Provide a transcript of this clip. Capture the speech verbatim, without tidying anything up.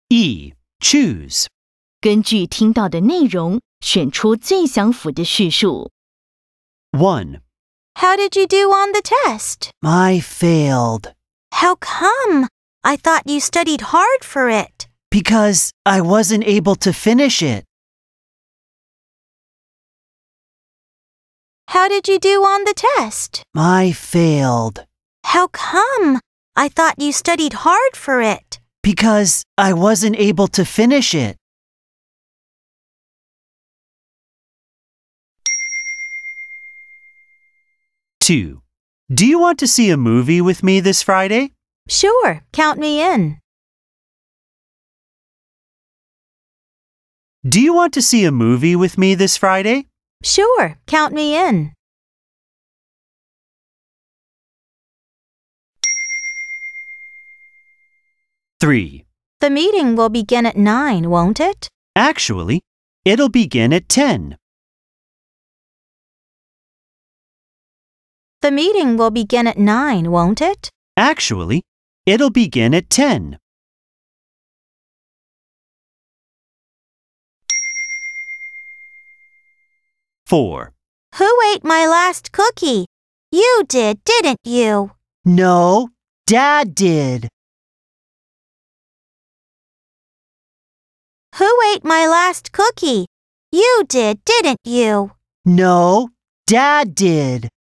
E. Choose. 根据听到的内容，选出最相符的叙述。 one. How did you do on the test? I failed. How come? I thought you studied hard for it. Because I wasn't able to finish it. How did you do on the test? I failed. How come? I thought you studied hard for it. Because I wasn't able to finish it. two. Do you want to see a movie with me this Friday? Sure, count me in. Do you want to see a movie with me this Friday? Sure, count me in. three. The meeting will begin at nine, won't it? Actually, it'll begin at ten. The meeting will begin at nine, won't it? Actually, it'll begin at ten. four. Who ate my last cookie? You did, didn't you? No, Dad did. Who ate my last cookie? You did, didn't you? No, Dad did.